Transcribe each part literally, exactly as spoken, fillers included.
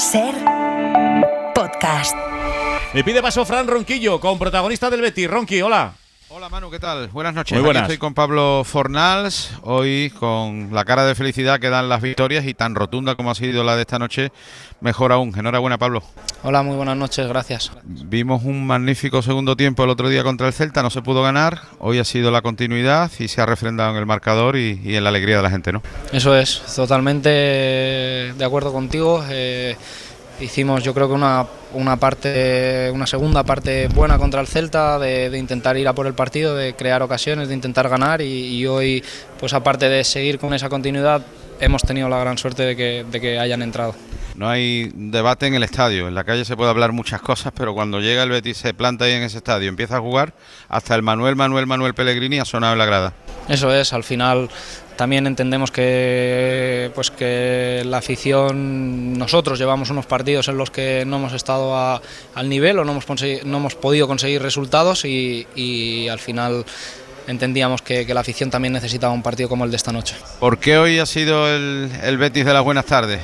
Ser Podcast. Le pide paso Fran Ronquillo, con protagonista del Betis. Ronqui, hola. Hola Manu, ¿qué tal? Buenas noches. Muy buenas. Aquí estoy con Pablo Fornals, hoy con la cara de felicidad que dan las victorias y tan rotunda como ha sido la de esta noche, mejor aún. Enhorabuena, Pablo. Hola, muy buenas noches, gracias. Vimos un magnífico segundo tiempo el otro día contra el Celta, no se pudo ganar, hoy ha sido la continuidad y se ha refrendado en el marcador y, y en la alegría de la gente, ¿no? Eso es, totalmente de acuerdo contigo. Eh, hicimos yo creo que una, una parte, una segunda parte buena contra el Celta, de, de intentar ir a por el partido, de crear ocasiones, de intentar ganar y, y hoy, pues aparte de seguir con esa continuidad, hemos tenido la gran suerte de que, de que hayan entrado. No hay debate en el estadio, en la calle se puede hablar muchas cosas, pero cuando llega el Betis, se planta ahí en ese estadio, empieza a jugar, hasta el Manuel, Manuel, Manuel Pellegrini ha sonado en la grada. Eso es, al final también entendemos que, pues que la afición, nosotros llevamos unos partidos en los que no hemos estado a, al nivel o no hemos, no hemos podido conseguir resultados y, y al final entendíamos que, que la afición también necesitaba un partido como el de esta noche. ¿Por qué hoy ha sido el, el Betis de las buenas tardes?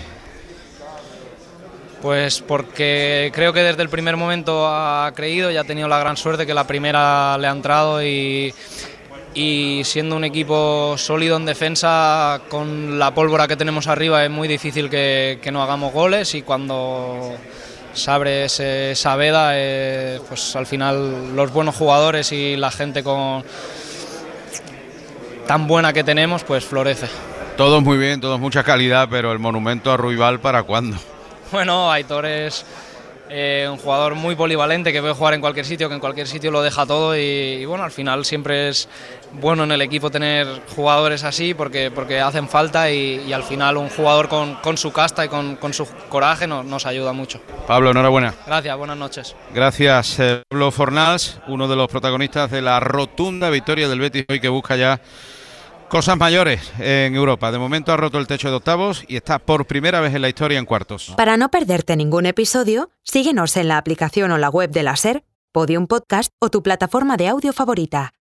Pues porque creo que desde el primer momento ha creído y ha tenido la gran suerte que la primera le ha entrado y, y siendo un equipo sólido en defensa, con la pólvora que tenemos arriba es muy difícil que, que no hagamos goles y cuando se abre ese, esa veda, eh, pues al final los buenos jugadores y la gente con tan buena que tenemos pues florece. Todos muy bien, todos mucha calidad, pero el monumento a Ruibal, ¿para cuándo? Bueno, Aitor es eh, un jugador muy polivalente que puede jugar en cualquier sitio, que en cualquier sitio lo deja todo y, y bueno, al final siempre es bueno en el equipo tener jugadores así porque, porque hacen falta y, y al final un jugador con, con su casta y con, con su coraje nos, nos ayuda mucho. Pablo, enhorabuena. Gracias, buenas noches. Gracias, eh, Pablo Fornals, uno de los protagonistas de la rotunda victoria del Betis hoy que busca ya cosas mayores en Europa. De momento ha roto el techo de octavos y está por primera vez en la historia en cuartos. Para no perderte ningún episodio, síguenos en la aplicación o la web de la SER, Podium Podcast o tu plataforma de audio favorita.